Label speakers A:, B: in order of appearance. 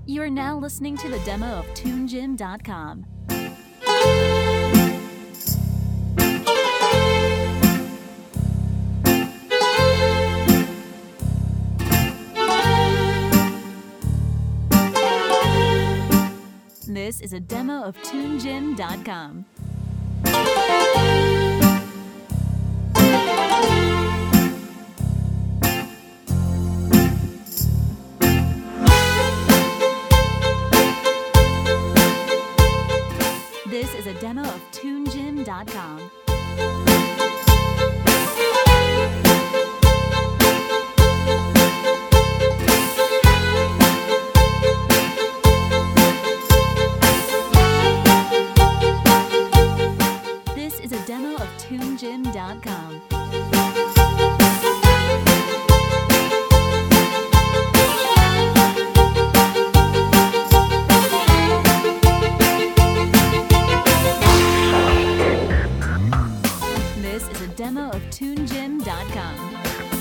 A: You are now listening to the demo of TuneGym.com. This is a demo of TuneGym.com. This is a demo of TuneGym.com. This is a demo of TuneGym.com. This is a demo of TuneGym.com.